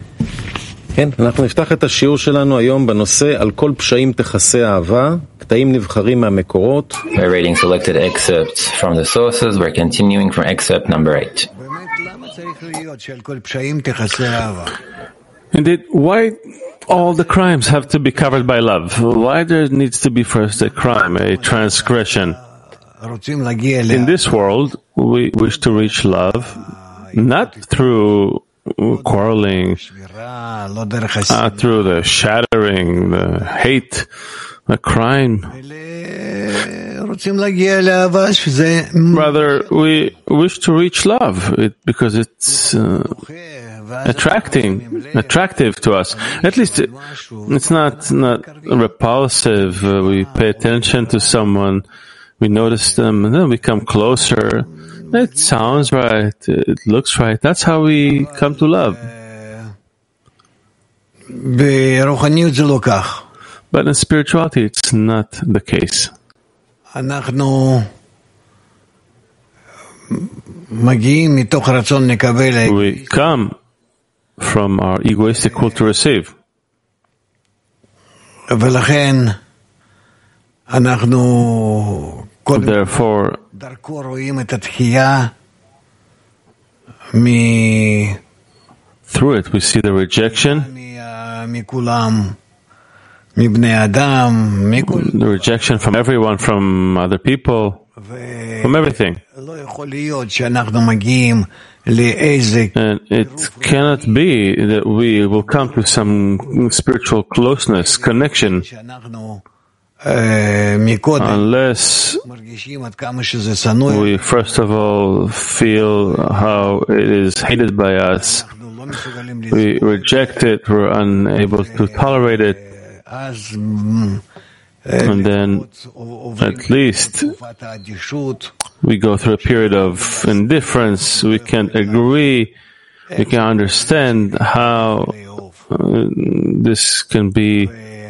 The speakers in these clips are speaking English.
כן, אנחנו נפתח את השיעור שלנו היום בנושא על כל פשעים תכסה אהבה, קטעים נבחרים מהמקורות. We're reading selected excerpts from the sources. We're continuing from excerpt number 8. Indeed, why all the crimes have to be covered by love? Why there needs to be first a crime, a transgression? In this world, we wish to reach love, not through quarreling, through the shattering, the hate, the crime. Rather, we wish to reach love because it's attractive to us. At least it's not repulsive. We pay attention to someone, we notice them, and then we come closer. It sounds right, it looks right. That's how we come to love. But in spirituality, it's not the case. We come from our egoistic will to receive. Therefore, through it we see the rejection, the rejection from everyone, from other people, from everything. And it cannot be that we will come to some spiritual closeness, connection, unless we first of all feel how it is hated by us. We reject it, we're unable to tolerate it, and then at least we go through a period of indifference. We can't agree, we can't understand how this can be.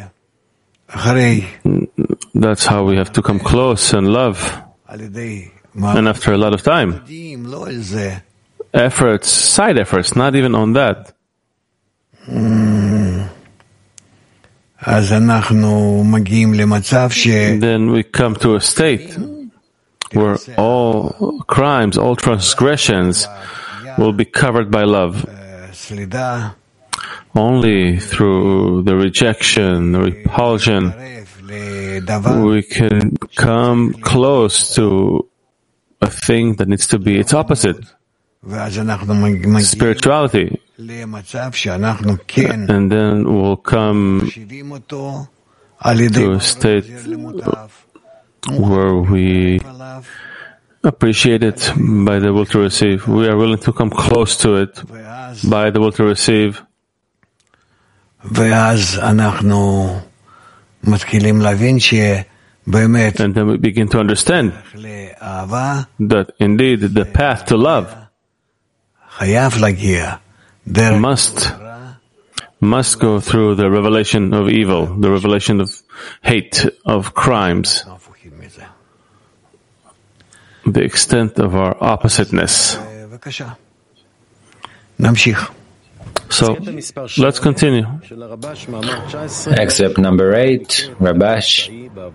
That's how we have to come close and love. And after a lot of time, efforts, side efforts, not even on that. Then we come to a state where all crimes, all transgressions will be covered by love. Only through the rejection, the repulsion, we can come close to a thing that needs to be its opposite. Spirituality. And then we'll come to a state where we appreciate it by the will to receive. We are willing to come close to it by the will to receive. And then we begin to understand that indeed the path to love must go through the revelation of evil, the revelation of hate, of crimes, the extent of our oppositeness. So, let's continue. Excerpt number 8, Rabash.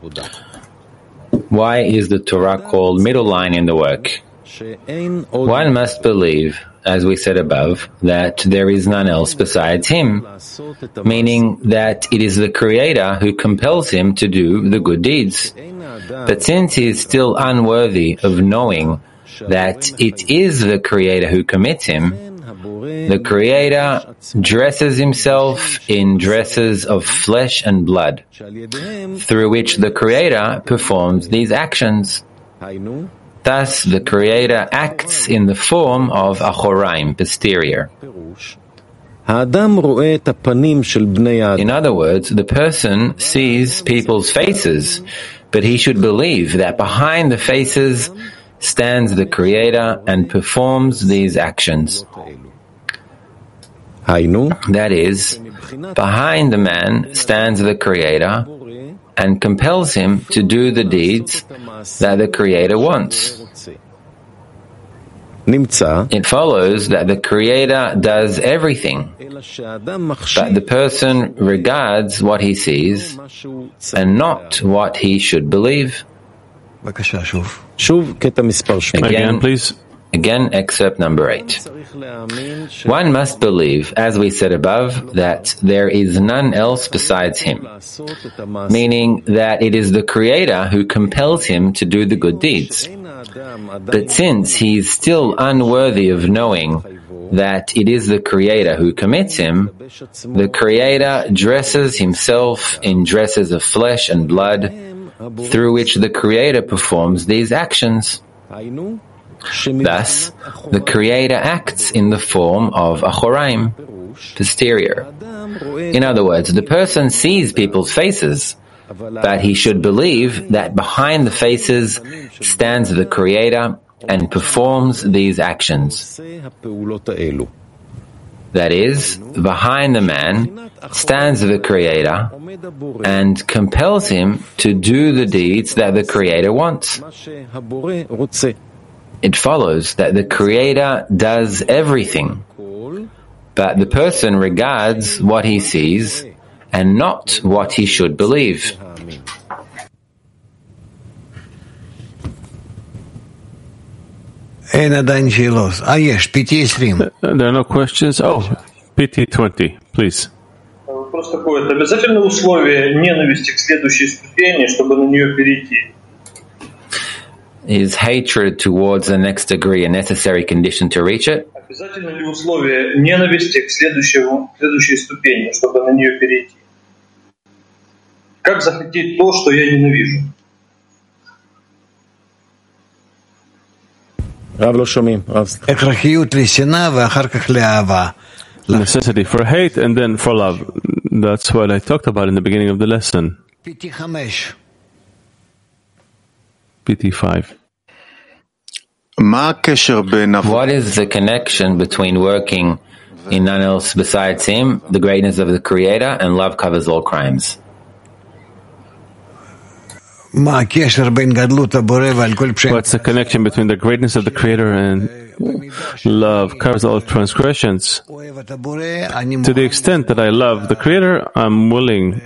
Why is the Torah called middle line in the work? One must believe, as we said above, that there is none else besides him, meaning that it is the Creator who compels him to do the good deeds. But since he is still unworthy of knowing that it is the Creator who commits him, the Creator dresses himself in dresses of flesh and blood, through which the Creator performs these actions. Thus, the Creator acts in the form of Achoraim, posterior. In other words, the person sees people's faces, but he should believe that behind the faces stands the Creator and performs these actions. That is, behind the man stands the Creator and compels him to do the deeds that the Creator wants. it follows that the Creator does everything, but the person regards what he sees and not what he should believe. Again, please. Again, excerpt number 8. One must believe, as we said above, that there is none else besides him, meaning that it is the Creator who compels him to do the good deeds. But since he is still unworthy of knowing that it is the Creator who commits him, the Creator dresses himself in dresses of flesh and blood, through which the Creator performs these actions. Thus, the Creator acts in the form of achoraim, posterior. In other words, the person sees people's faces, but he should believe that behind the faces stands the Creator and performs these actions. That is, behind the man stands the Creator and compels him to do the deeds that the Creator wants. It follows that the Creator does everything, but the person regards what he sees and not what he should believe. There are no questions. Oh, PT20, please. Вопрос такой. Это обязательное условие ненависти к следующей ступени, чтобы на нее перейти? Is hatred towards the next degree a necessary condition to reach it? Обязательно ли условие ненависти к следующей ступени, чтобы на нее перейти? Как захотеть то, что я ненавижу? Necessity for hate and then for love. That's what I talked about in the beginning of the lesson. PT5. What is the connection between working in none else besides Him, the greatness of the Creator, and love covers all crimes? What's the connection between the greatness of the Creator and love covers all transgressions? To the extent that I love the Creator, I'm willing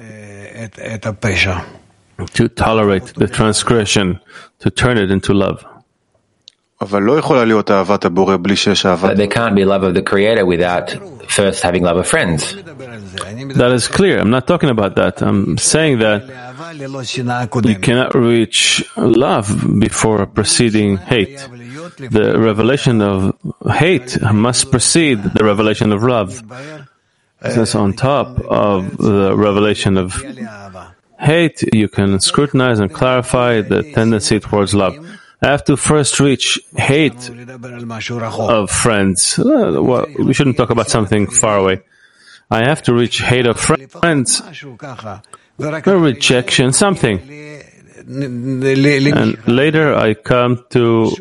to tolerate the transgression, to turn it into love. But there can't be love of the Creator without first having love of friends. That is clear. I'm not talking about that. I'm saying that you cannot reach love before preceding hate. The revelation of hate must precede the revelation of love. Since on top of the revelation of hate, you can scrutinize and clarify the tendency towards love. I have to first reach hate of friends. Well, we shouldn't talk about something far away. I have to reach hate of friends, a rejection, something. And later I come to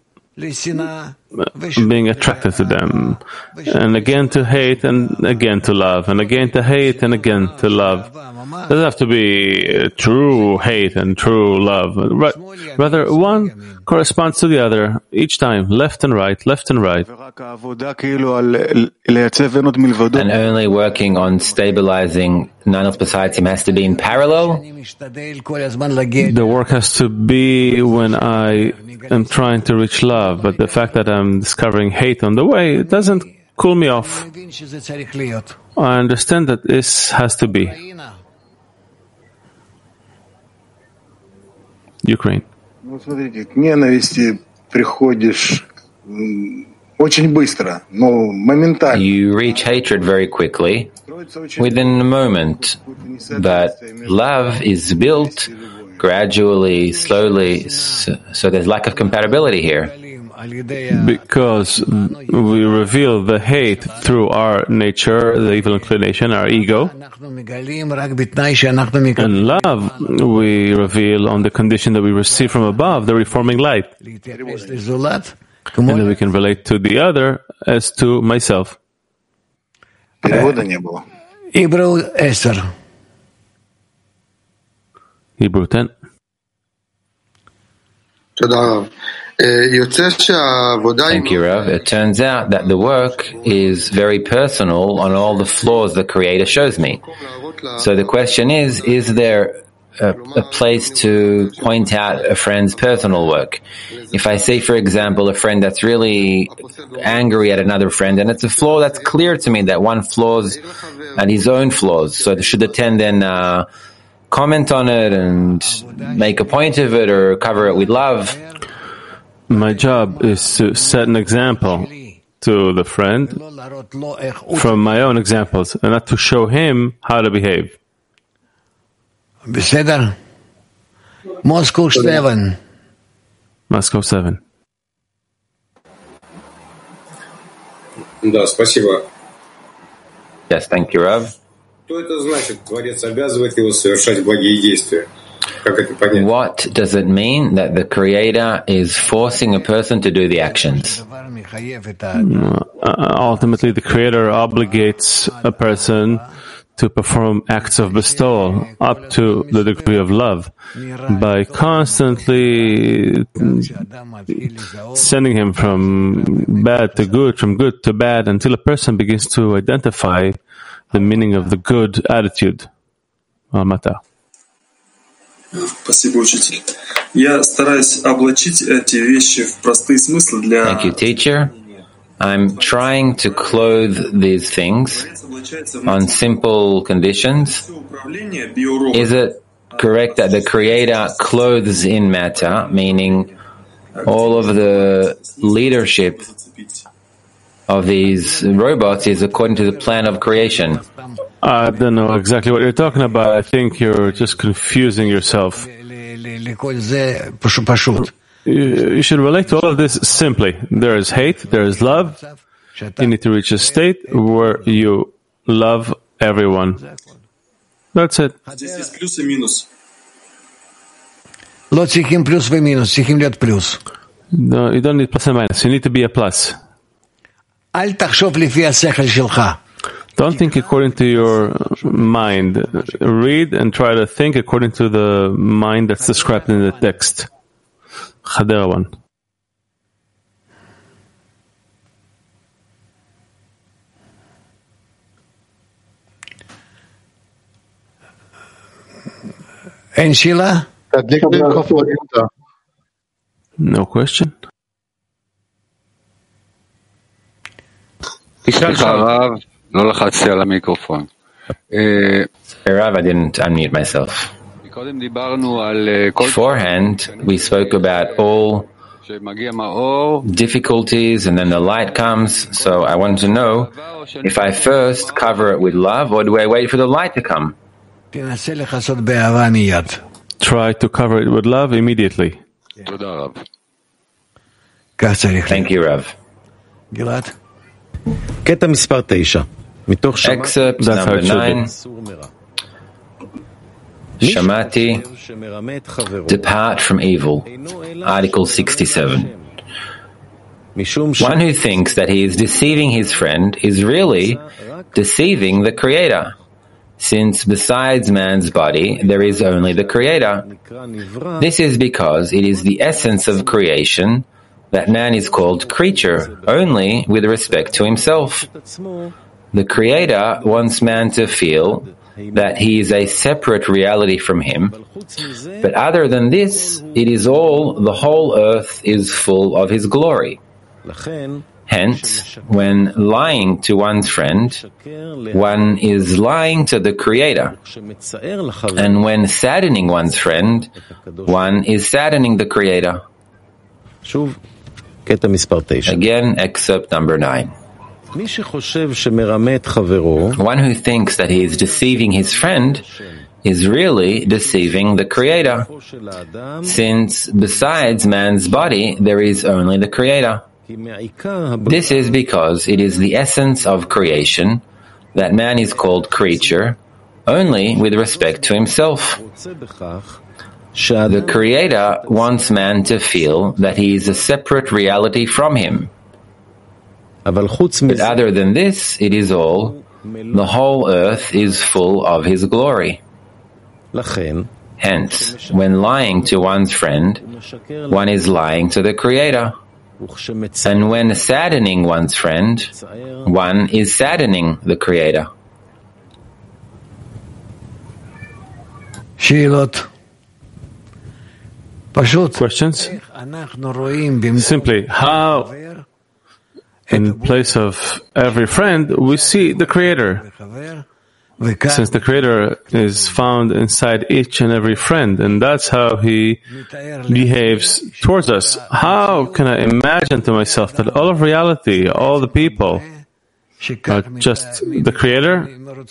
being attracted to them, and again to hate, and again to love, and again to hate, and again to love. It doesn't have to be true hate and true love. Rather, one corresponds to the other each time, left and right, left and right. And only working on stabilizing none else besides Him has to be in parallel? The work has to be when I am trying to reach love, but the fact that I'm discovering hate on the way, it doesn't cool me off. I understand that this has to be. Ukraine. Смотрите, к ненависти приходишь очень быстро, но моментально. You reach hatred very quickly, within a moment, but love is built gradually, slowly, so there's lack of compatibility here. Because we reveal the hate through our nature, the evil inclination, our ego. And love we reveal on the condition that we receive from above, the reforming light. And then we can relate to the other as to myself. Hebrew 10. Hebrew 10. Thank you, Rav. It turns out that the work is very personal on all the flaws the Creator shows me. So the question is there a place to point out a friend's personal work? If I say, for example, a friend that's really angry at another friend, and it's a flaw that's clear to me that one flaws at his own flaws, so should the 10 then comment on it and make a point of it or cover it with love? My job is to set an example to the friend from my own examples and not to show him how to behave. בסדר? Moscow 7. Moscow 7. Да, спасибо. Yes, thank you, Rav. Что это значит? Творец обязывает его совершать благие действия. Как это понять? What does it mean that the Creator is forcing a person to do the actions? Ultimately, the Creator obligates a person to perform acts of bestowal up to the degree of love by constantly sending him from bad to good, from good to bad, until a person begins to identify the meaning of the good attitude. Almata. Спасибо, учитель. Я стараюсь облачить эти вещи в простые смыслы для... Thank you, teacher. I'm trying to clothe these things on simple conditions. Is it correct that the Creator clothes in matter, meaning all of the leadership of these robots is according to the plan of creation? I don't know exactly what you're talking about. I think you're just confusing yourself. You should relate to all of this simply. There is hate, there is love. You need to reach a state where you love everyone. That's it. Здесь есть плюс и минус. לא צריכים פלוס ומינוס, צריכים להיות פלוס. No, you don't need plus and minus. You need to be a plus. אל תחשוב לפי השכל שלך. Don't think according to your mind. Read and try to think according to the mind that's described in the text. Chadera 1. אין שאלה? No question? הרב, לא לחצתי על המיקרופון. Rav, I didn't unmute myself. Beforehand, we spoke about all difficulties and then the light comes. So I wanted to know if I first cover it with love or do I wait for the light to come? Try to cover it with love immediately. Thank you, Rav. גלעד? קטע מספר 9. מתוך Excerpt number 9. Shamati, depart from evil. Article 67. One who thinks that he is deceiving his friend is really deceiving the Creator, since besides man's body there is only the Creator. This is because it is the essence of creation that man is called creature only with respect to himself. The Creator wants man to feel that he is a separate reality from him, but other than this, the whole earth is full of his glory. Hence, when lying to one's friend, one is lying to the Creator, and when saddening one's friend, one is saddening the Creator. Again, excerpt number 9. One who thinks that he is deceiving his friend is really deceiving the Creator, since besides man's body there is only the Creator. This is because it is the essence of creation that man is called creature only with respect to himself. The Creator wants man to feel that he is a separate reality from him. But other than this, the whole earth is full of his glory. Hence, when lying to one's friend, one is lying to the Creator. And when saddening one's friend, one is saddening the Creator. Questions? Simply, how in place of every friend we see the Creator? Since the Creator is found inside each and every friend, and that's how He behaves towards us. How can I imagine to myself that all of reality, all the people, are just the Creator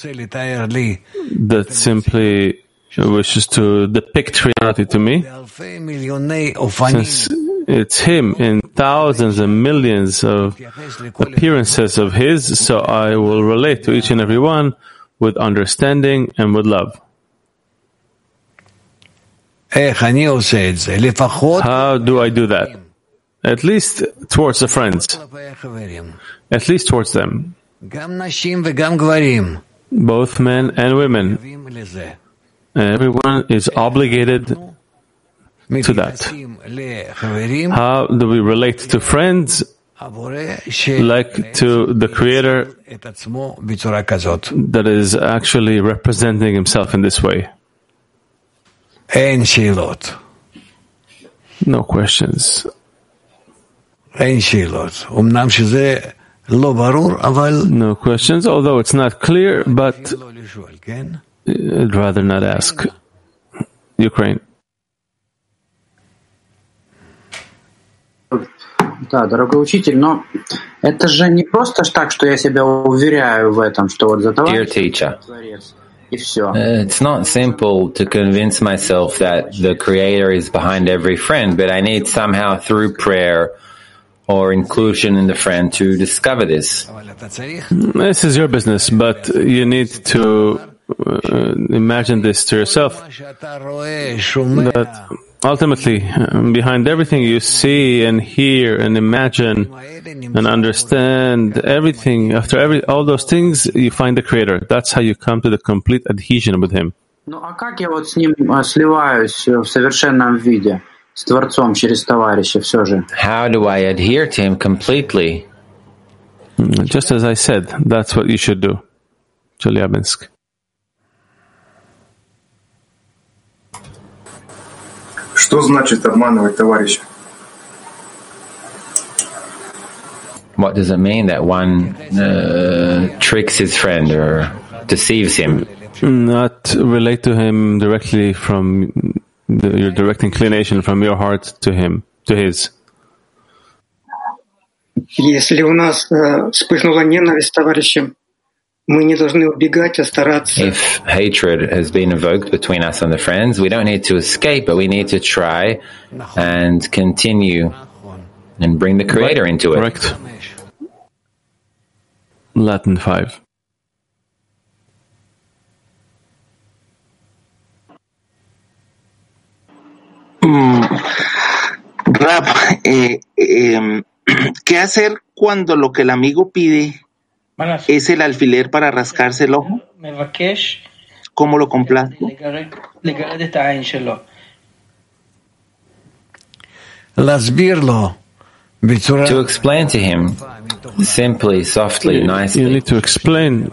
that simply wishes to depict reality to me? Since it's Him in thousands and millions of appearances of His, so I will relate to each and every one with understanding and with love. How do I do that? At least towards the friends. At least towards them. Both men and women. Everyone is obligated to that. How do we relate to friends? Like to the Creator that is actually representing Himself in this way. No questions. No questions, although it's not clear, but I'd rather not ask. Ukraine. Да, дорогой учитель, но это же не просто так, что я себя уверяю в этом, что вот за Dear teacher, и все. It's not simple to convince myself that the Creator is behind every friend, but I need somehow through prayer or inclusion in the friend to discover this. This is your business, but you need to imagine this to yourself. That ultimately, behind everything you see and hear and imagine and understand, everything, after all those things, you find the Creator. That's how you come to the complete adhesion with Him. Ну а как я вот с Ним сливаюсь в совершенном виде, с Творцом через товарища все же? How do I adhere to Him completely? Just as I said, that's what you should do. Chelyabinsk. Что значит обманывать товарища? What does it mean that one tricks his friend or deceives him? Not relate to him directly from your direct inclination from your heart to him, to his. Если у нас вспыхнула ненависть к товарищам, мы не должны убегать, а стараться. If hatred has been evoked between us and the friends, we don't need to escape, but we need to try and continue and bring the Creator into it. Correct. Latin 5. Rab, ¿qué hacer cuando lo que el amigo pide es el alfiler para rascarse el ojo? ¿Cómo lo complazco? To explain to him, simply, softly, nicely. You need to explain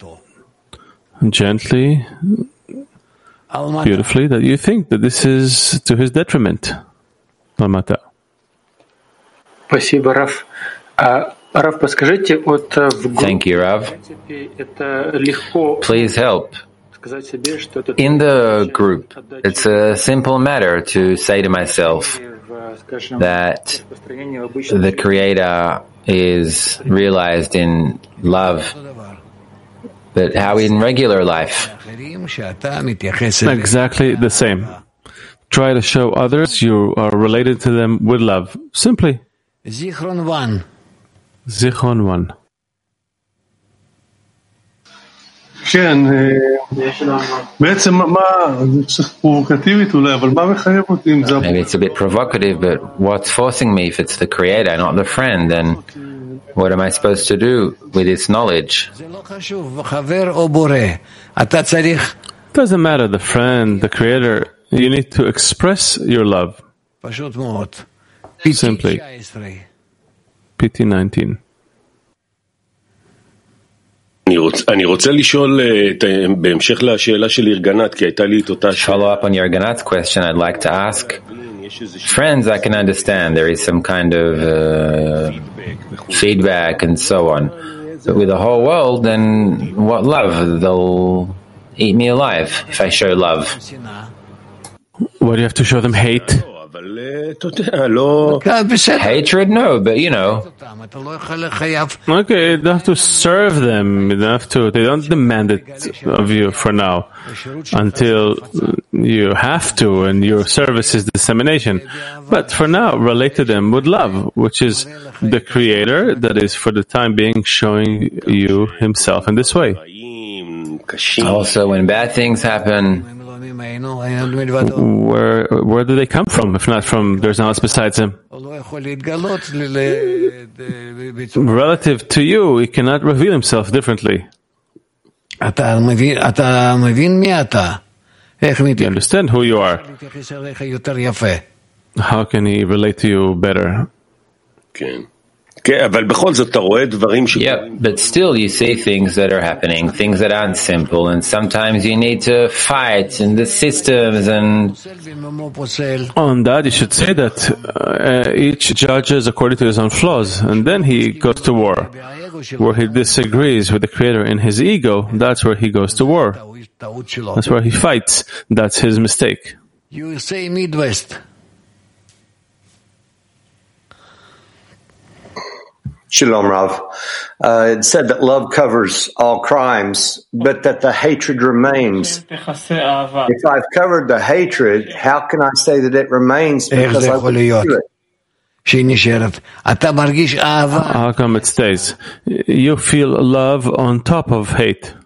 gently, beautifully, that you think that this is to his detriment. Lamata. Спасибо, Рав. Рав, подскажите, вот в Thank you, Rav. Please help. In the group, it's a simple matter to say to myself that the Creator is realized in love, but how in regular life? Exactly the same. Try to show others you are related to them with love. Simply. Zichron 1. Zichron 1. כן, בעצם מה, זה קצת פרובוקטיבית אולי, אבל מה מחייב אותי אם זה... Maybe it's a bit provocative, but what's forcing me, if it's the Creator, not the friend, then what am I supposed to do with this knowledge? Doesn't matter, the friend, the Creator, You need to express your love. Simply. PT 19. אני רוצה לשאול בהמשך לשאלה של ירגנת, כי הייתה לי את אותה שאלה. Follow up on Yerganat's question, I'd like to ask. Friends, I can understand there is some kind of feedback and so on. But with the whole world, then what love? They'll eat me alive if I show love. What do you have to show them? Hate? Hatred? No, but you know. Okay, you don't have to serve them. They don't demand it of you for now until you have to, and your service is dissemination. But for now, relate to them with love, which is the Creator that is for the time being showing you Himself in this way. Also, when bad things happen, where do they come from? If not from, there's no else besides Him. Relative to you, He cannot reveal Himself differently. You understand who you are. How can He relate to you better? Yeah, but still you see things that are happening, things that aren't simple, and sometimes you need to fight in the systems and... On that, you should say that each judges according to his own flaws, and then he goes to war. Where he disagrees with the Creator in his ego, that's where he goes to war. That's where he fights. That's his mistake. You say Midwest. Shalom, Rav. It said that love covers all crimes, but that the hatred remains. If I've covered the hatred, how can I say that it remains? Because I wouldn't do it. How come it stays? You feel love on top of hate.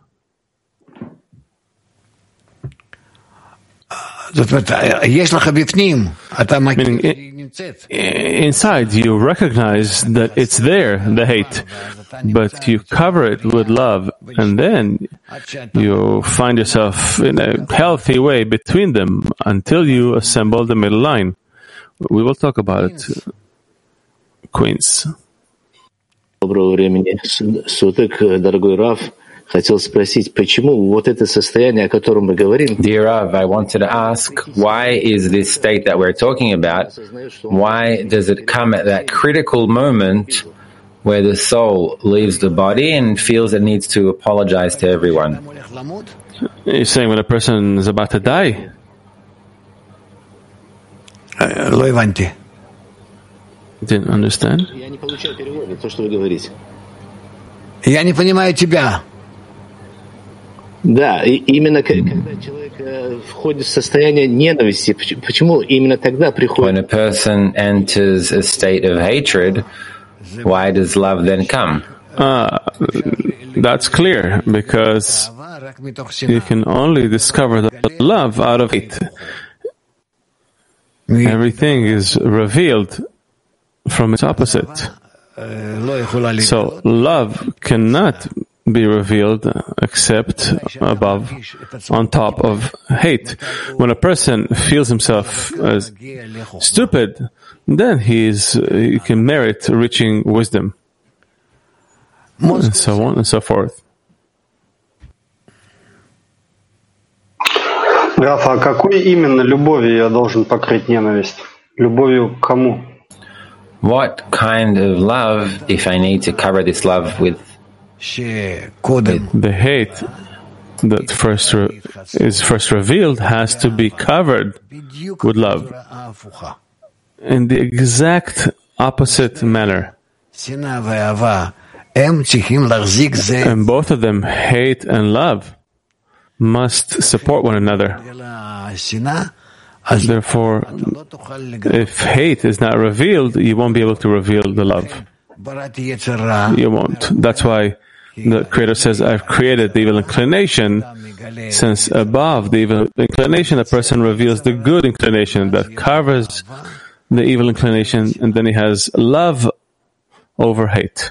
Meaning, inside you recognize that it's there, the hate, but you cover it with love, and then you find yourself in a healthy way between them until you assemble the middle line. We will talk about it. Queens. Доброго времени суток, дорогой Рав. Хотел спросить, почему вот это состояние, о котором мы говорим... Dear Rav, I wanted to ask, why is this state that we're talking about, why does it come at that critical moment where the soul leaves the body and feels it needs to apologize to everyone? You're saying when a person is about to die? Didn't understand? Я не получаю перевода, то, что вы говорите. Я не понимаю тебя. Да, именно когда человек входит в состояние ненависти, почему именно тогда приходит? When a person enters a state of hatred, why does love then come? That's clear, because you can only discover the love out of hate. Everything is revealed from its opposite. So love cannot be revealed except above, on top of hate. When a person feels himself as stupid, then he can merit reaching wisdom, and so on and so forth. Раф, а какой именно любовью я должен покрыть ненависть? Любовью к кому? What kind of love, if I need to cover this love with? The hate that is first revealed has to be covered with love in the exact opposite manner. And both of them, hate and love, must support one another. Therefore, if hate is not revealed, you won't be able to reveal the love. You won't. That's why the Creator says, I've created the evil inclination, since above the evil inclination, a person reveals the good inclination that covers the evil inclination, and then he has love over hate.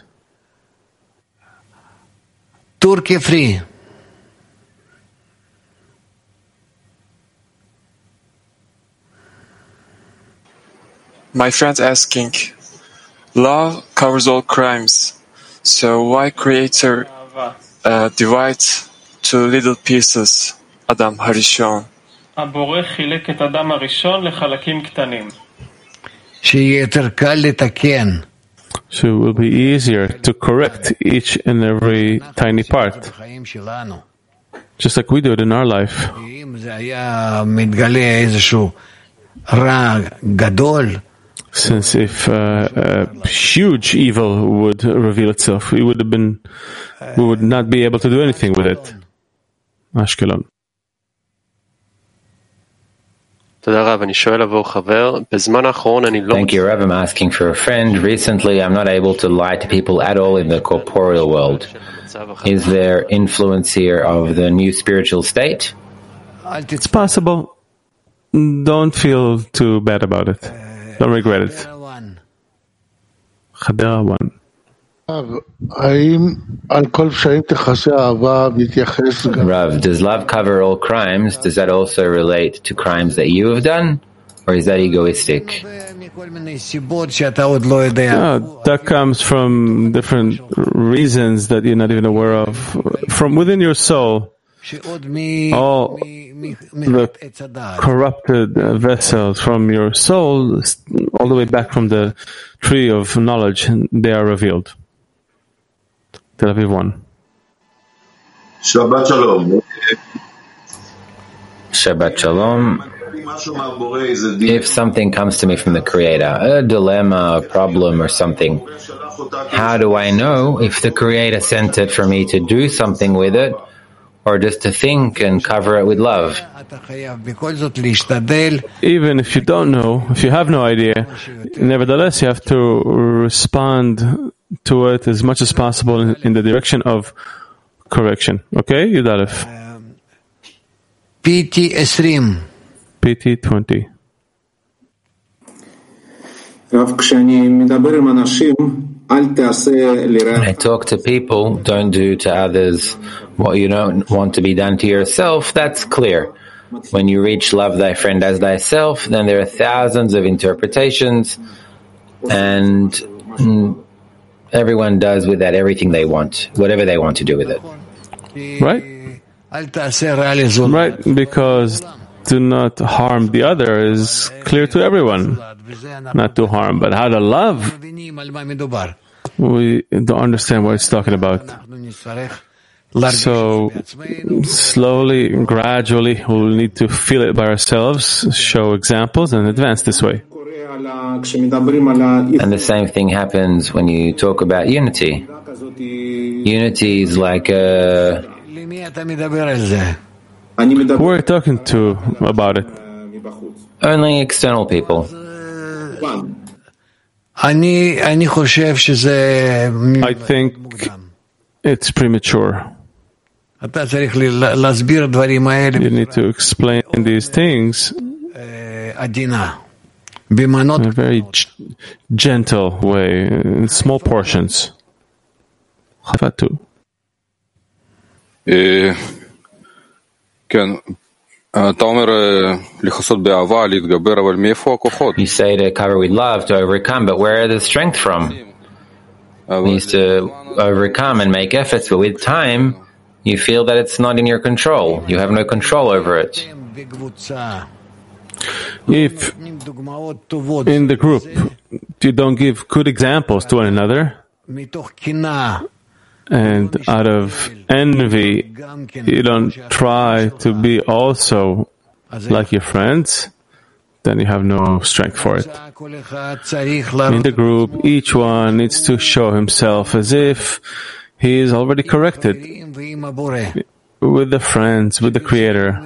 Turkey free. My friend asking, love covers all crimes, so why Creator divides two little pieces, Adam Harishon? הבורא חילק את אדם הראשון לחלקים קטנים. שיהיה יותר קל לתקן. So it will be easier to correct each and every tiny part, just like we do it in our life. Since if a huge evil would reveal itself, we would not be able to do anything with it. Ashkelon. Thank you, Rav. I'm asking for a friend. Recently, I'm not able to lie to people at all in the corporeal world. Is there influence here of the new spiritual state? It's possible. Don't feel too bad about it. Don't regret it. Chadera 1. Rav, does love cover all crimes? Does that also relate to crimes that you have done? Or is that egoistic? That comes from different reasons that you're not even aware of. From within your soul, all the corrupted vessels from your soul, all the way back from the tree of knowledge, they are revealed. Tel Aviv 1. Shabbat Shalom. Shabbat Shalom. If something comes to me from the Creator, a dilemma, a problem, or something, how do I know if the Creator sent it for me to do something with it, or just to think and cover it with love? Even if you don't know, if you have no idea, nevertheless you have to respond to it as much as possible in the direction of correction. Okay, Yudalef. PT 20. PT 20. When I talk to people, don't do to others what you don't want to be done to yourself. That's clear. When you reach love thy friend as thyself, then there are thousands of interpretations, and everyone does with that everything they want, whatever they want to do with it. Right? Right, because do not harm the other is clear to everyone. Not to harm, but how to love, we don't understand what it's talking about. So, slowly, gradually, we'll need to feel it by ourselves, show examples, and advance this way. And the same thing happens when you talk about unity. Unity is like a... Who are you talking to about it? Only external people. I think it's premature. You need to explain these things in a very gentle way, in small portions. Chafatu. You say to cover with love, to overcome, but where are the strength from? It means to overcome and make efforts, but with time, you feel that it's not in your control. You have no control over it. If in the group you don't give good examples to one another, and out of envy, you don't try to be also like your friends, then you have no strength for it. In the group, each one needs to show himself as if he is already corrected with the friends, with the Creator,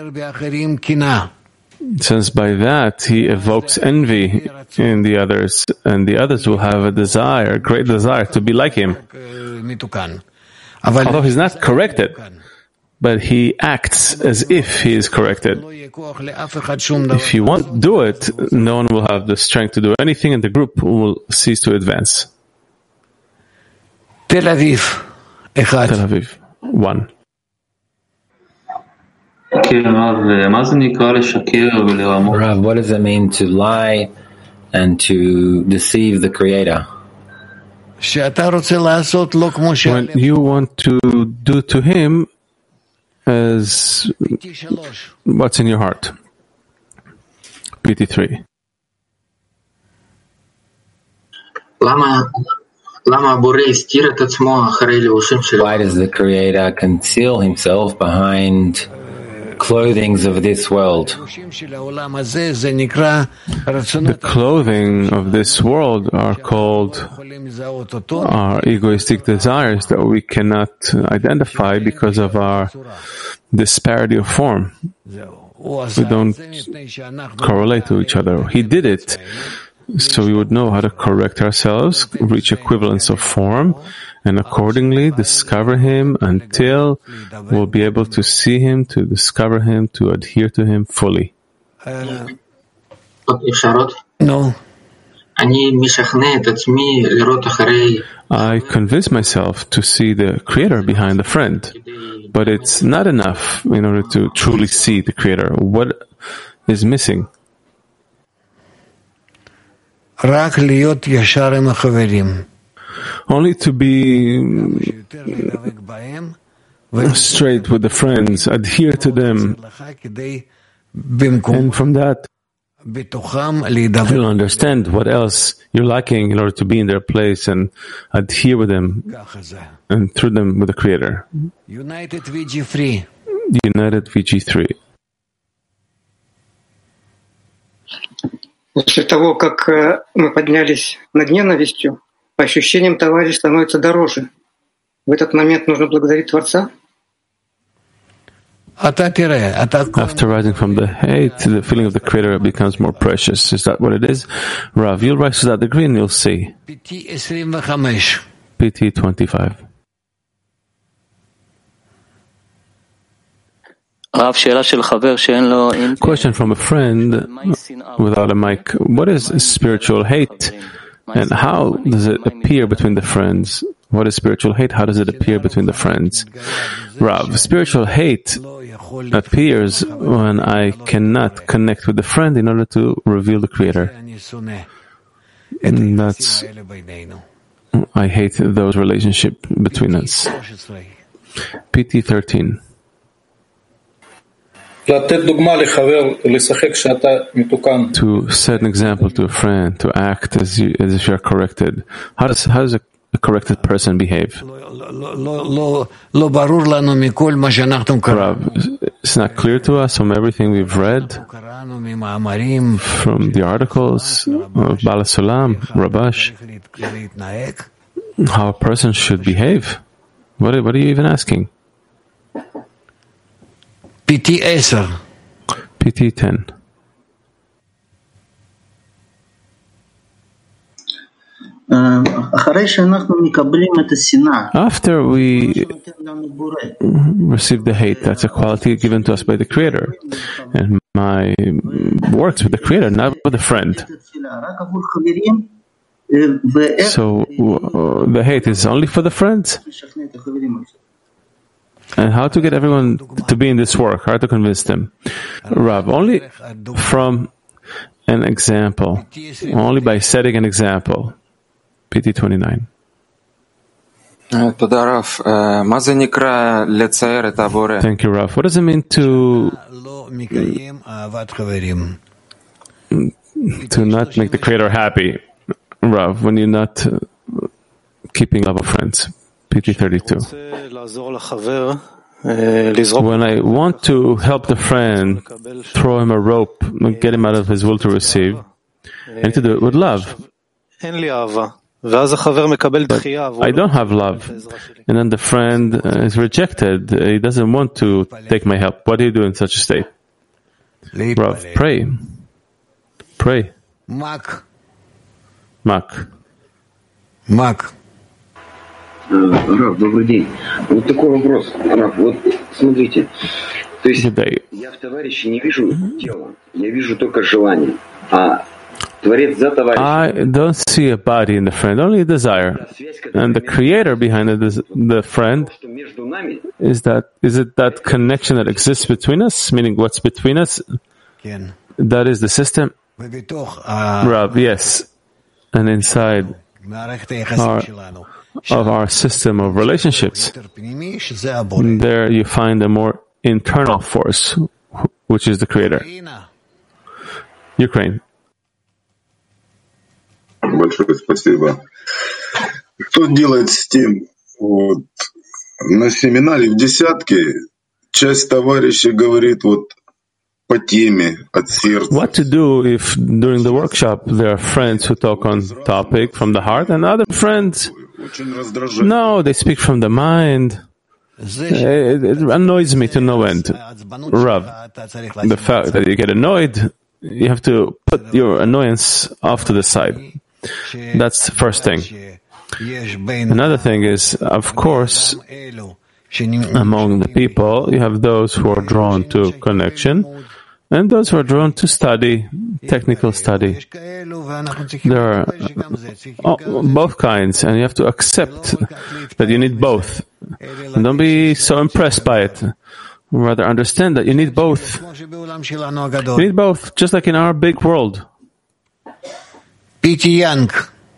since by that he evokes envy in the others, and the others will have a great desire to be like him. Although he's not corrected, but he acts as if he is corrected. If you won't do it, no one will have the strength to do anything, and the group will cease to advance. Tel Aviv 1. Rav, what does it mean to lie and to deceive the Creator. When you want to do to him as what's in your heart. PT3. Why does the Creator conceal himself behind clothings of this world? The clothing of this world are called our egoistic desires that we cannot identify because of our disparity of form. We don't correlate to each other. He did it so we would know how to correct ourselves, reach equivalence of form, and accordingly discover him until we'll be able to see him, to discover him, to adhere to him fully. No. I convince myself to see the Creator behind the friend, but it's not enough in order to truly see the Creator. What is missing? Only to be straight with the friends, adhere to them, and from that you'll understand what else you're lacking in order to be in their place and adhere with them and through them with the Creator. United VG3. United VG3. После того, как мы поднялись над ненавистью, по ощущениям товарищ становится дороже. В этот момент нужно благодарить Творца? After rising from the hate, the feeling of the Creator becomes more precious. Is that what it is? Rav, you'll rise to that degree and you'll see. PT 25. Question from a friend without a mic. What is spiritual hate? And how does it appear between the friends? What is spiritual hate? How does it appear between the friends? Rav, spiritual hate appears when I cannot connect with the friend in order to reveal the Creator. And that's, I hate those relationships between us. PT 13. To set an example to a friend, to act as if you're corrected. How does a corrected person behave? Rav, it's not clear to us from everything we've read, from the articles of Bala Sulam, Rabash, how a person should behave. What are you even asking? PT 10. PT 10. After we receive the hate, that's a quality given to us by the Creator. And my works with the Creator, not with a friend. So the hate is only for the friends? And how to get everyone to be in this work? How to convince them? Rav, only from an example. Only by setting an example. PT 29. Thank you, Rav. What does it mean to not make the Creator happy, Rav, when you're not keeping love of friends? PT 32. When I want to help the friend, throw him a rope, get him out of his will to receive, I need to do it with love. But I don't have love. And then the friend is rejected. He doesn't want to take my help. What do you do in such a state? Rav, pray. Pray. Mak. Рав, добрый день. Вот такой вопрос. Рав, вот смотрите. То есть я в товарище не вижу тела, я вижу только желание. А Творец за товарищем. I don't see a body in the friend, only a desire. And the Creator behind the friend, is it that connection that exists between us? Meaning what's between us? That is the system? Rav, yes. And inside of our system of relationships, there you find a more internal force, which is the Creator. Ukraine. Большое спасибо. Кто делает STEAM? Вот. На семинаре в десятке часть товарищей говорит вот по теме, от сердца. What to do if during the workshop there are friends who talk on topic from the heart and other friends, no, they speak from the mind. It annoys me to no end. Rav, the fact that you get annoyed, you have to put your annoyance off to the side. That's the first thing. Another thing is, of course, among the people, you have those who are drawn to connection and those who are drawn to study, technical study. There are both kinds, and you have to accept that you need both. And don't be so impressed by it. Rather understand that you need both. You need both, just like in our big world. P.T. Young.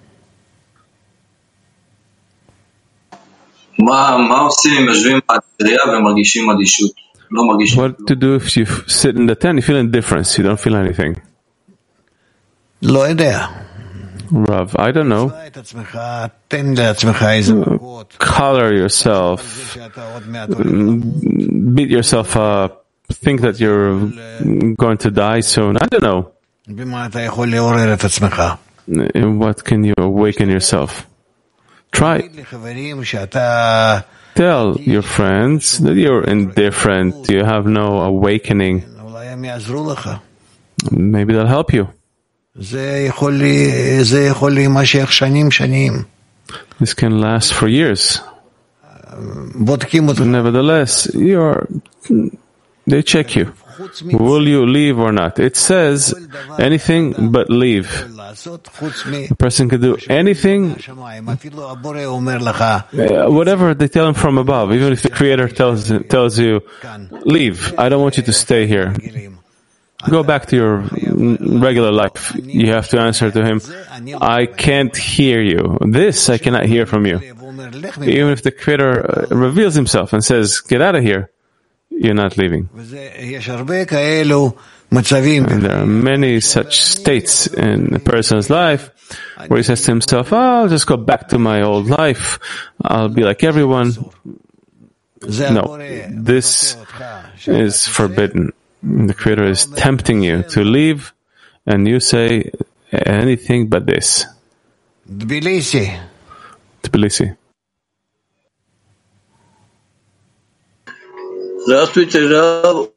What to do if you sit in the tent, you feel indifference, you don't feel anything? Rav, I don't know. Color yourself, beat yourself up, think that you're going to die soon. I don't know. In what can you awaken yourself? Try. Tell your friends that you're indifferent, you have no awakening. Maybe they'll help you. This can last for years. But nevertheless, they check you. Will you leave or not? It says anything but leave. A person can do anything, whatever they tell him from above, even if the Creator tells you, leave, I don't want you to stay here. Go back to your regular life. You have to answer to him, I can't hear you. This I cannot hear from you. Even if the Creator reveals himself and says, get out of here, you're not leaving. And there are many such states in a person's life where he says to himself, I'll just go back to my old life. I'll be like everyone. No, this is forbidden. The Creator is tempting you to leave, and you say anything but this. Tbilisi. Здравствуйте, Рав.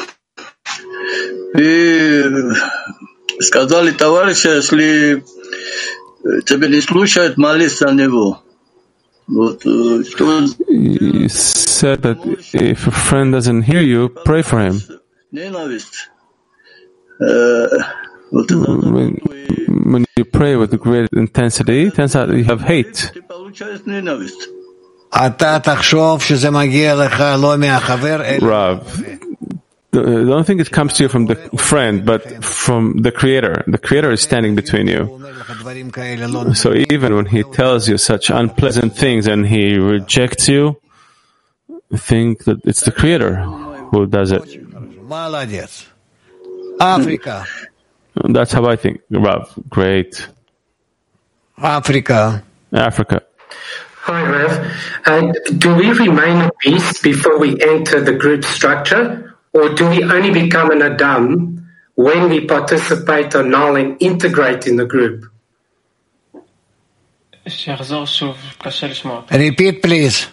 И сказали товарищи, если тебя не слушают, молись за него. You said that if a friend doesn't hear you, pray for him. When you pray with great intensity, it turns out you have hate. Rav, don't think it comes to you from the friend, but from the Creator. The Creator is standing between you. So even when He tells you such unpleasant things and He rejects you, think that it's the Creator who does it. Africa. That's how I think, Rav. Great. Africa. Hi, Rav. Do we remain a beast before we enter the group structure? Or do we only become an Adam when we participate or null and integrate in the group? Repeat, please.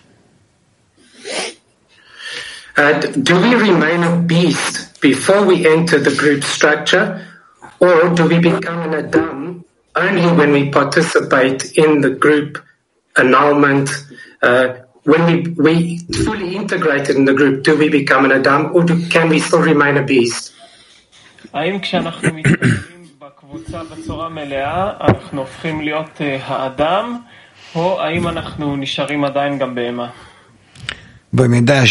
Do we remain a beast before we enter the group structure? Or do we become an Adam only when we participate in the group annulment? When we fully integrated in the group, do we become an Adam, or can we still remain a beast? האם כשאנחנו מתקדמים בקבוצה בצורה מלאה, אנחנו הופכים להיות האדם, או האם אנחנו נשארים עדיין גם בהמה? To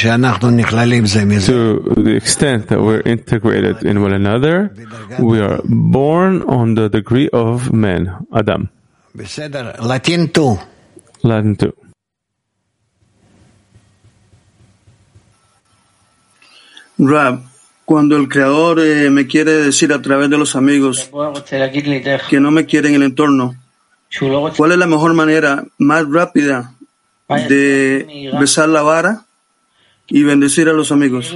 the extent that we're integrated in one another, we are born on the degree of man, Adam. Latin 2. Latin 2. Rab, cuando el Creador me quiere decir a través de los amigos que no me quieren en el entorno, ¿cuál es la mejor manera, más rápida, de besar la vara y bendecir a los amigos?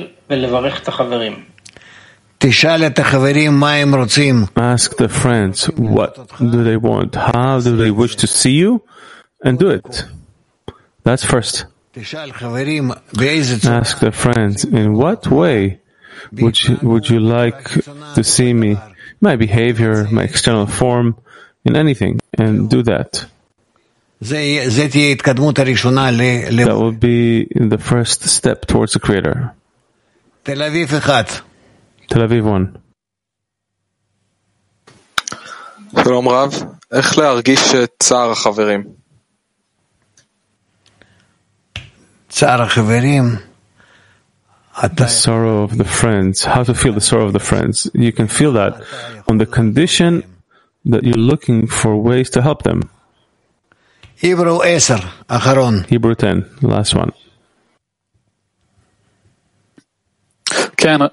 Ask the friends, what do they want? How do they wish to see you? And do it. That's first. Ask the friends, in what way would you like to see me? My behavior, my external form, in anything, and do that. That will be the first step towards the Creator. Tel Aviv 1. שלום רב, איך להרגיש את צער החברים? The sorrow of the friends. How to feel the sorrow of the friends. You can feel that on the condition that you're looking for ways to help them. Hebrew 10, last one. Rav,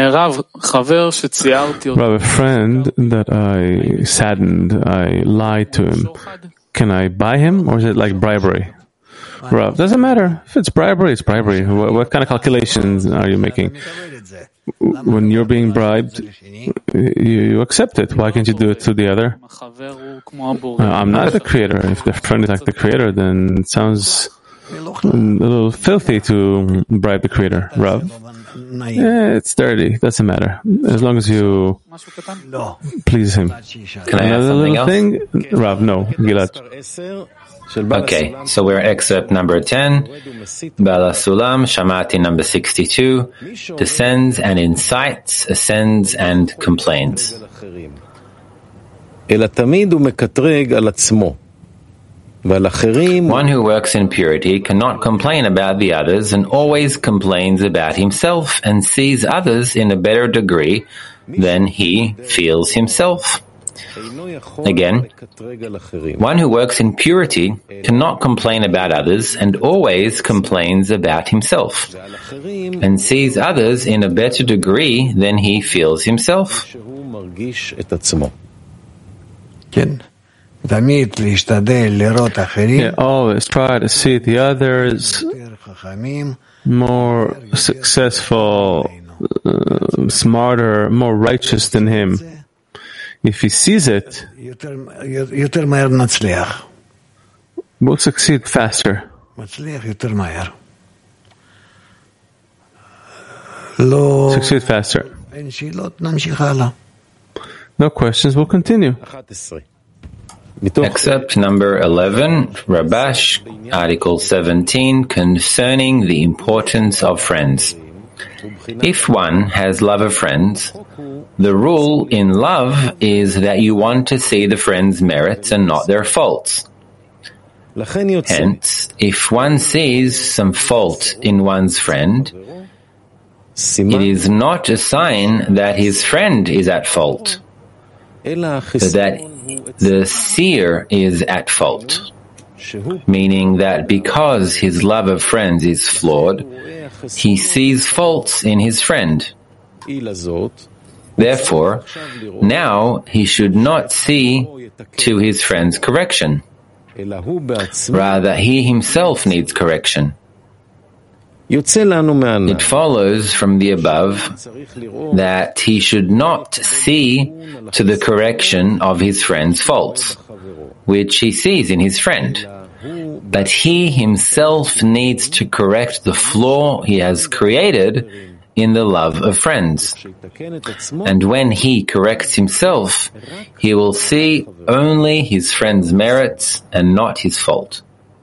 a friend that I saddened, I lied to him. Can I buy him, or is it like bribery? Rav, doesn't matter. If it's bribery, it's bribery. What kind of calculations are you making? When you're being bribed, you accept it. Why can't you do it to the other? I'm not the Creator. If the friend is like the Creator, then it sounds a little filthy to bribe the Creator. Rav? It's dirty. Doesn't matter. As long as you please him. Can I add something else? Thing? Rav, no. Gilad. Okay, so we're at excerpt number 10. Bala Sulam, Shamati number 62, descends and incites, ascends and complains. One who works in purity cannot complain about the others and always complains about himself and sees others in a better degree than he feels himself. Again, one who works in purity cannot complain about others and always complains about himself and sees others in a better degree than he feels himself. Always try to see the others more successful, smarter, more righteous than him. If he sees it, we'll succeed faster. Succeed faster. No questions, we'll continue. Except number 11, Rabash, Article 17, concerning the importance of friends. If one has love of friends, the rule in love is that you want to see the friend's merits and not their faults. Hence, if one sees some fault in one's friend, it is not a sign that his friend is at fault, but that the seer is at fault, meaning that because his love of friends is flawed, he sees faults in his friend. Therefore, now he should not see to his friend's correction. Rather, he himself needs correction. It follows from the above that he should not see to the correction of his friend's faults, which he sees in his friend, but he himself needs to correct the flaw he has created in the love of friends. And when he corrects himself, he will see only his friend's merits and not his fault.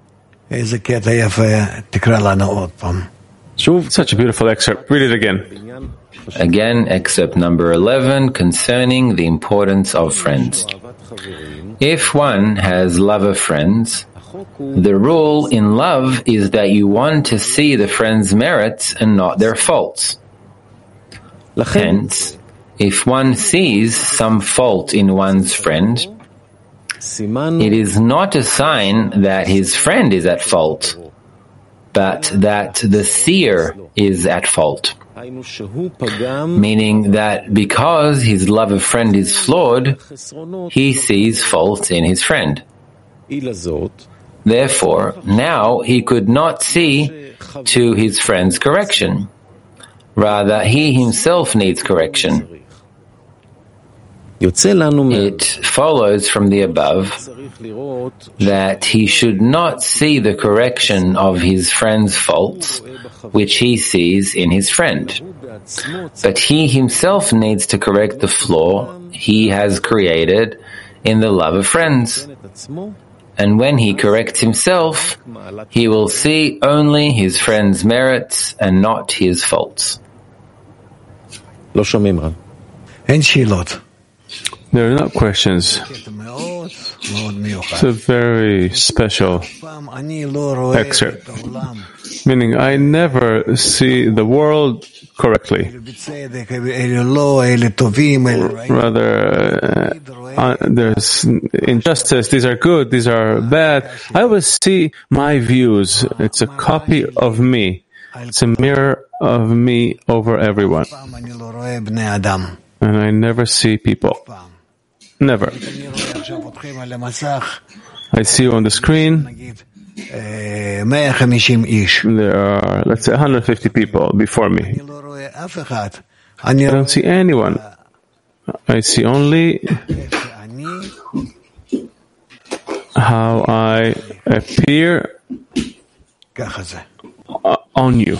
Such a beautiful excerpt. Read it again. Again, excerpt number 11, concerning the importance of friends. If one has love of friends, The rule in love is that you want to see the friend's merits and not their faults. Hence, if one sees some fault in one's friend, it is not a sign that his friend is at fault, but that the seer is at fault. Meaning that because his loved friend is flawed, he sees faults in his friend. Therefore, now he could not see to his friend's correction. Rather, he himself needs correction. It follows from the above that he should not see the correction of his friend's faults, which he sees in his friend. But he himself needs to correct the flaw he has created in the love of friends. And when he corrects himself, he will see only his friend's merits and not his faults. There are no questions. It's a very special excerpt. Meaning, I never see the world correctly. Rather, there's injustice, these are good, these are bad. I always see my views. It's a copy of me. It's a mirror of me over everyone. And I never see people. Never. I see you on the screen. There are, let's say, 150 people before me. I don't see anyone. I see only how I appear on you.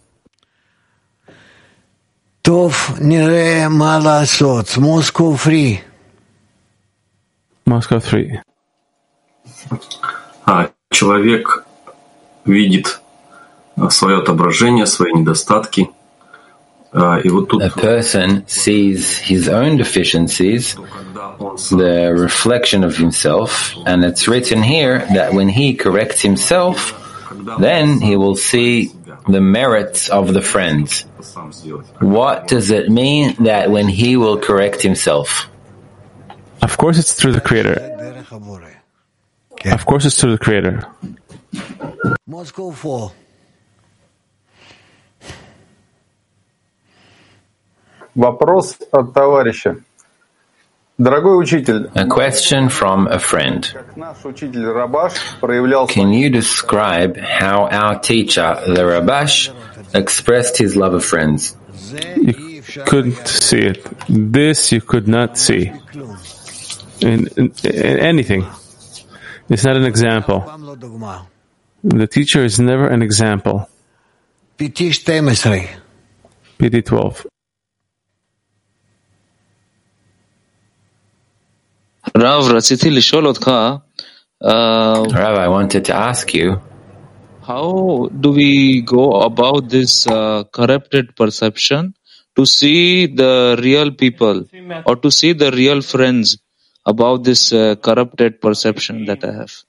Moscow 3. Moscow 3. Человек видит свое отображение, свои недостатки. A person sees his own deficiencies, the reflection of himself, and it's written here that when he corrects himself, then he will see the merits of the friends. What does it mean that when he will correct himself? Of course it's through the Creator. Of course it's through the Creator. Moscow 4. Вопрос от товарища. Дорогой учитель, a question from a friend. Can you describe how our teacher, the Rabash, expressed his love of friends? You couldn't see it. This you could not see. In anything. It's not an example. The teacher is never an example. PT 12. Rav, I wanted to ask you, how do we go about this corrupted perception to see the real people or to see the real friends about this corrupted perception that I have?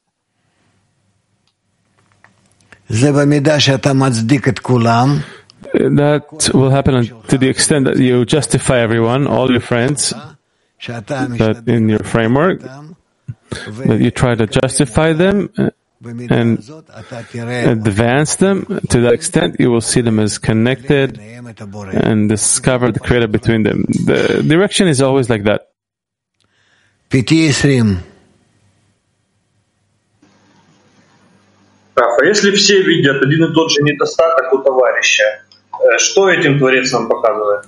That will happen to the extent that you justify everyone, all your friends, that in your framework, that you try to justify them and advance them. To that extent, you will see them as connected and discover the Creator between them. The direction is always like that. А если все видят один и тот же недостаток у товарища, что этим Творец нам показывает?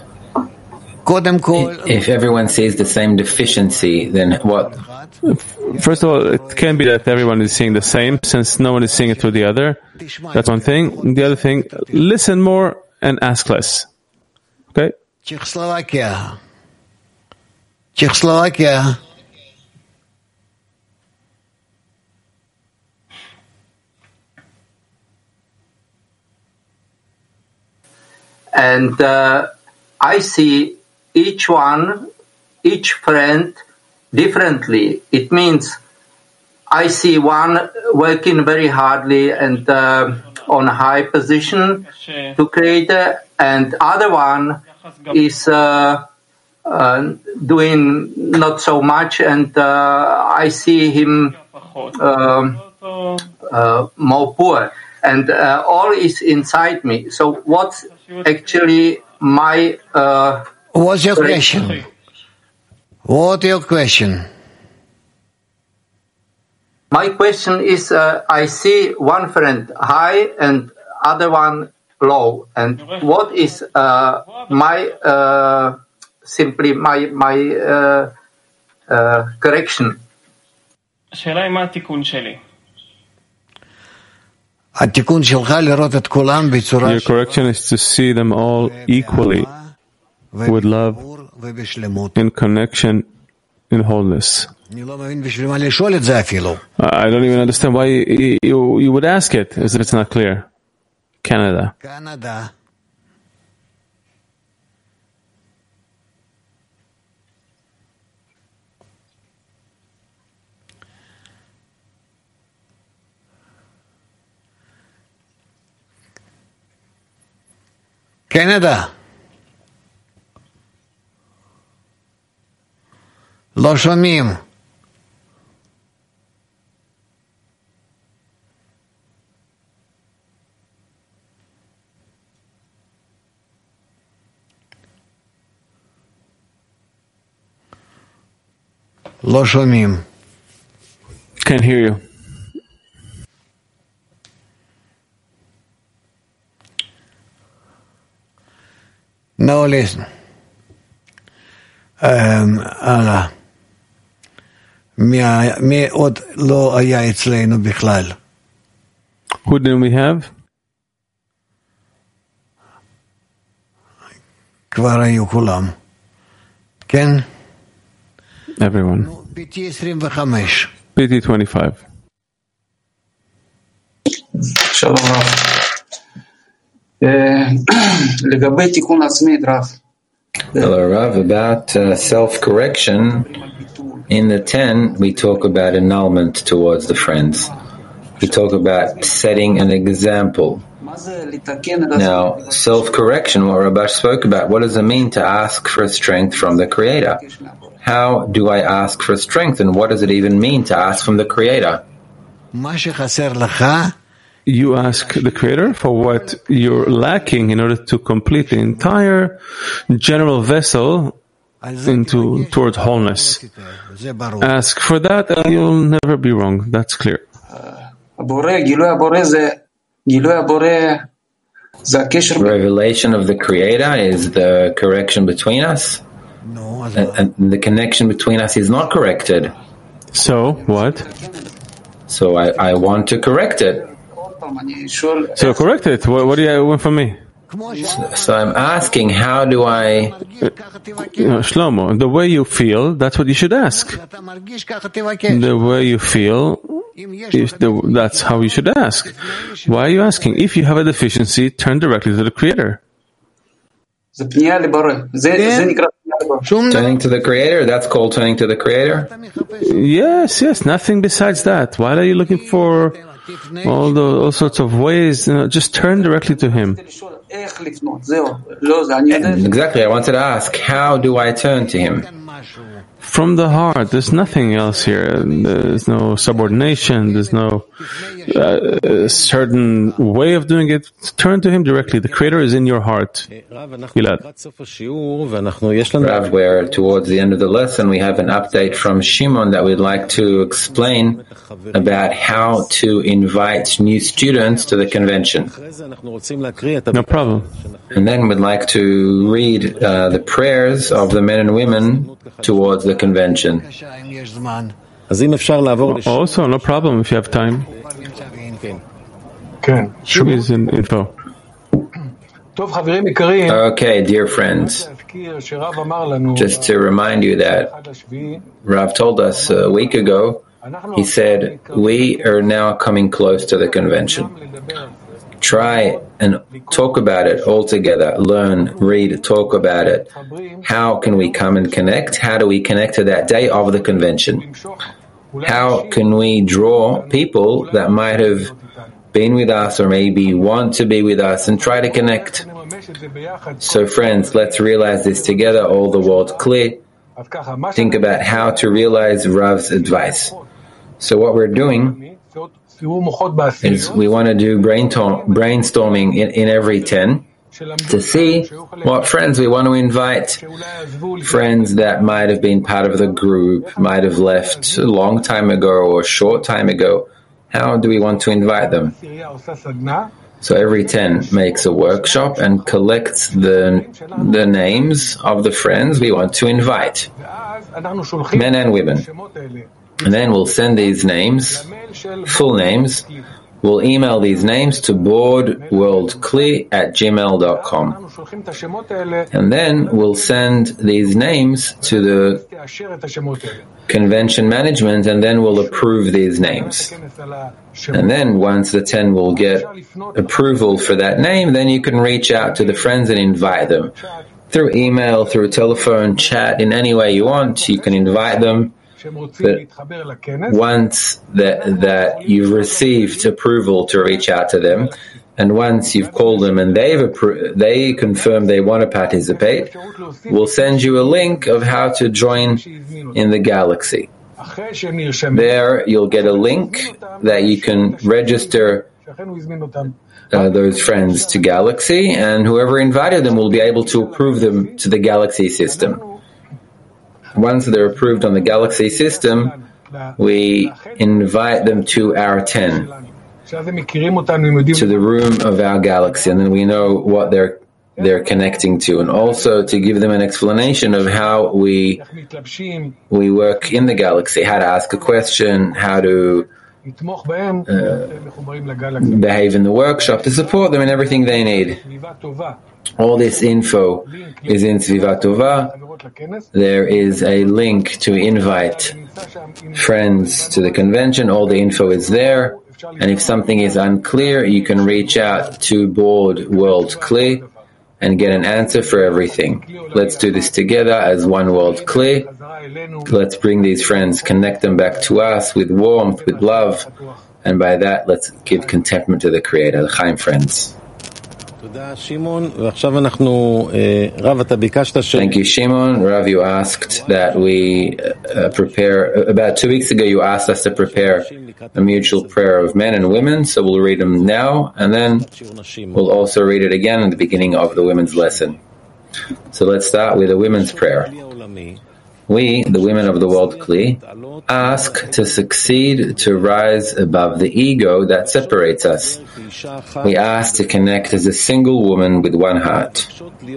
If everyone sees the same deficiency, then what? First of all, it can be that everyone is seeing the same, since no one is seeing it through the other. That's one thing. The other thing, listen more and ask less. Okay? Czechoslovakia. And I see each friend differently. It means I see one working very hardly and on a high position to create, and other one is doing not so much, and I see him more poor, and all is inside me. So what's actually my what's your question? What's your question? My question is, I see one friend high and other one low, and what is my simply my correction? השאלה היא מה התיקון שלי. Your correction is to see them all equally, with love, in connection, in wholeness. I don't even understand why you would ask it, as if it's not clear. Canada. Canada. לא שומעים. לא שומעים. Can't hear you. No, listen. הלאה. מי עוד לא היה אצלנו בכלל? Who didn't we have? כבר היו כולם. כן? Everyone. PT 25. PT 25. שלום רב. לגבי תיקון עצמי, רב. Hello, Rav. About self-correction, in the 10, we talk about annulment towards the friends. We talk about setting an example. Now, self-correction, what Rabash spoke about, what does it mean to ask for strength from the Creator? How do I ask for strength, and what does it even mean to ask from the Creator? You ask the Creator for what you're lacking in order to complete the entire general vessel towards wholeness. Ask for that and you'll never be wrong. That's clear. Revelation of the Creator is the correction between us, and the connection between us is not corrected. So, what? So I want to correct it. So correct it. What do you want from me? So I'm asking, how do I... Shlomo, the way you feel, that's what you should ask. The way you feel, that's how you should ask. Why are you asking? If you have a deficiency, turn directly to the Creator. Turning to the Creator? That's called turning to the Creator? Yes, nothing besides that. Why are you looking for all sorts of ways? Just turn directly to Him. Exactly, I wanted to ask, how do I turn to Him? From the heart. There's nothing else here. There's no subordination. There's no certain way of doing it. Turn to Him directly. The Creator is in your heart. Gilad. Rav, we're towards the end of the lesson. We have an update from Shimon that we'd like to explain about how to invite new students to the convention. No problem. And then we'd like to read the prayers of the men and women towards the convention. Also, no problem if you have time. Show me some info. Okay, dear friends, just to remind you that Rav told us a week ago, he said, we are now coming close to the convention. Try and talk about it all together. Learn, read, talk about it. How can we come and connect? How do we connect to that day of the convention? how can we draw people that might have been with us or maybe want to be with us and try to connect? So friends, let's realize this together, all the world clear. Think about how to realize Rav's advice. So what we're doing is we want to do brainstorming in every 10 to see what friends we want to invite. Friends that might have been part of the group, might have left a long time ago or a short time ago. How do we want to invite them? So every 10 makes a workshop and collects the names of the friends we want to invite, men and women. And then we'll send these names, full names. We'll email these names to boardworldclear@gmail.com. And then we'll send these names to the convention management, and then we'll approve these names. And then once the 10 will get approval for that name, then you can reach out to the friends and invite them. Through email, through telephone, chat, in any way you want, you can invite them. But once that you've received approval to reach out to them, and once you've called them and they confirm they want to participate, we'll send you a link of how to join in the Galaxy. There you'll get a link that you can register those friends to Galaxy, and whoever invited them will be able to approve them to the Galaxy system. Once they're approved on the Galaxy system, we invite them to our 10, to the room of our Galaxy, and then we know what they're connecting to, and also to give them an explanation of how we work in the Galaxy, how to ask a question, how to behave in the workshop, to support them in everything they need. All this info is in Svivat Tova. There is a link to invite friends to the convention. All the info is there. And if something is unclear, you can reach out to Board World Clear and get an answer for everything. Let's do this together as one World Clear. Let's bring these friends, connect them back to us with warmth, with love. And by that, let's give contentment to the Creator, the Chaim friends. Thank you, Shimon. Rav, you asked that we prepare, about 2 weeks ago you asked us to prepare a mutual prayer of men and women, so we'll read them now, and then we'll also read it again in the beginning of the women's lesson. So let's start with a women's prayer. We, the women of the world Kli, ask to succeed to rise above the ego that separates us. We ask to connect as a single woman with one heart.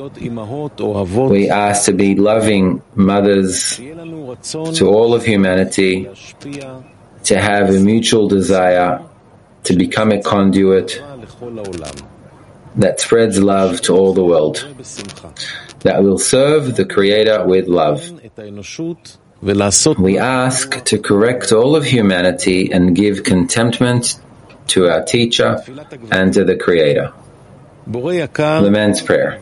We ask to be loving mothers to all of humanity, to have a mutual desire to become a conduit that spreads love to all the world, that will serve the Creator with love. We ask to correct all of humanity and give contentment to our teacher and to the Creator. The men's prayer.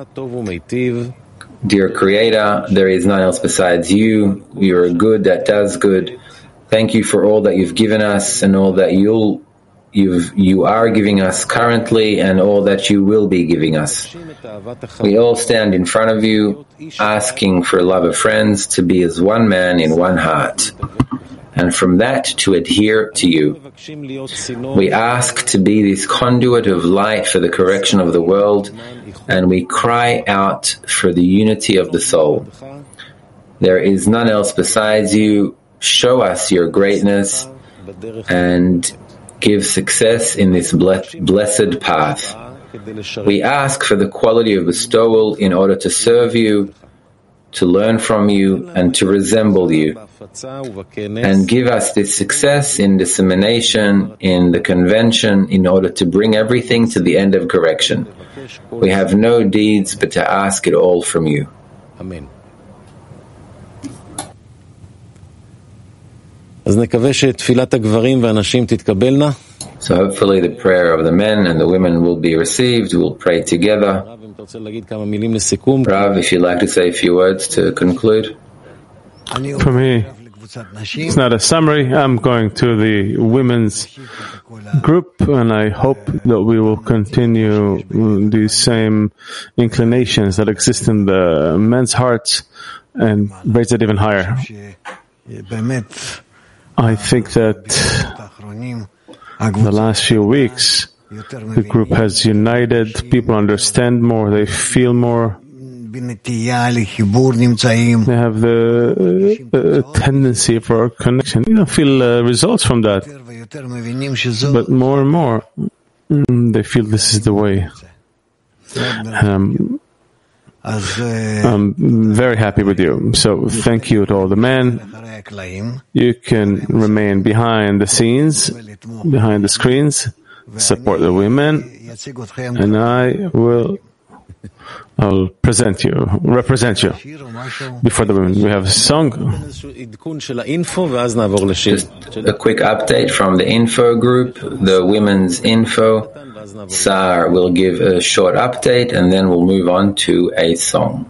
Dear Creator, there is none else besides you. You are good that does good. Thank you for all that you've given us and all that you are giving us currently and all that you will be giving us. We all stand in front of you, asking for love of friends to be as one man in one heart, and from that to adhere to you. We ask to be this conduit of light for the correction of the world, and we cry out for the unity of the soul. There is none else besides you. Show us your greatness and give success in this blessed path. We ask for the quality of bestowal in order to serve you, to learn from you, and to resemble you. And give us this success in dissemination, in the convention, in order to bring everything to the end of correction. We have no deeds but to ask it all from you. Amen. So hopefully the prayer of the men and the women will be received. We'll pray together. Rav, if you'd like to say a few words to conclude. For me, It's not a summary. I'm going to the women's group, and I hope that we will continue these same inclinations that exist in the men's hearts and raise it even higher. I think that the last few weeks, the group has united. People understand more. They feel more. They have the tendency for connection. You don't feel results from that. But more and more, they feel this is the way. I'm very happy with you. So thank you to all the men. You can remain behind the scenes, behind the screens, support the women, and I'll represent you before the women. We have a song. Just a quick update from the info group, the women's info. Sar will give a short update and then we'll move on to a song.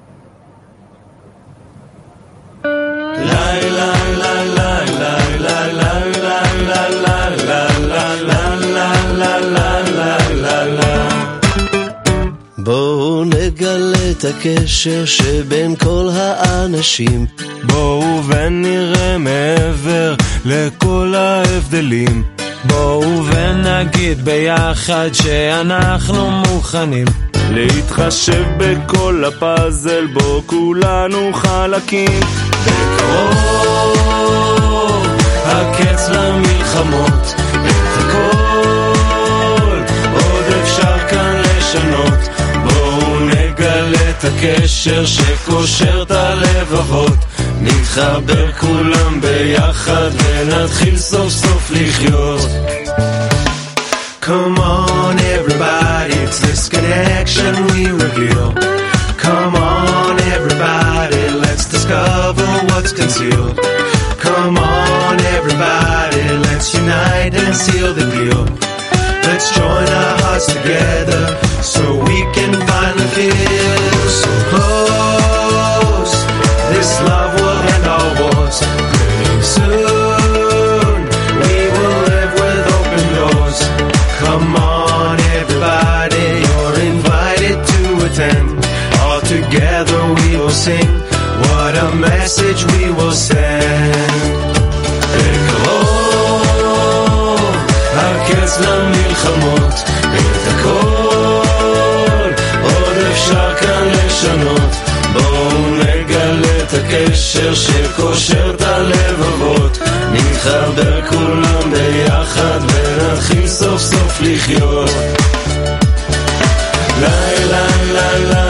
בואו נגלה את הקשר שבין כל האנשים. בואו ונראה מעבר לכל ההבדלים. בואו ונגיד ביחד שאנחנו מוכנים להתחשב בכל הפאזל בו כולנו חלקים. בקרוב הקץ למלחמות, את הכל עוד אפשר כאן לשנות. בואו נגלה את הקשר שקושר את הלבבות, נתחבר כולם ביחד ונתחיל סוף סוף לחיות. Come on everybody, it's this connection we reveal. Come on everybody, let's discover what's concealed. Come on everybody, let's unite and seal the deal. Let's join our hearts together so we can finally feel so close. This love will end our wars. Pretty soon we will live with open doors. Come on everybody, you're invited to attend. All together we will sing, what a message we will send. בקרוב הקץ למלחמות, את הכל עוד אפשר כאן לשנות. בואו נגלה את הקשר שקושר את הלבבות, נתחבר כולם ביחד ונתחיל סוף סוף לחיות. לילה לילה